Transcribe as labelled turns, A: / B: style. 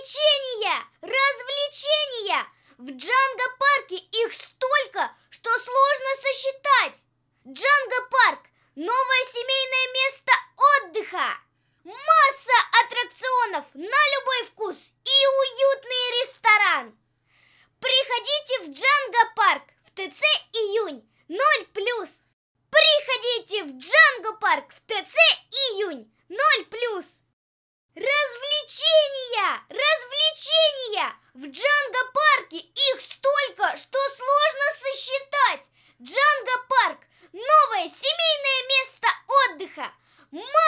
A: Развлечения! Развлечения! В Джанго-парке их столько, что сложно сосчитать. Джанго-парк – новое семейное место отдыха. Масса аттракционов на любой вкус и уютный ресторан. Приходите в Джанго-парк в ТЦ «Июнь» 0+. Приходите в Джанго-парк в ТЦ «Июнь» 0+. Развлечения! Развлечения! В Джанго-парке их столько, что сложно сосчитать. Джанго-парк – новое семейное место отдыха.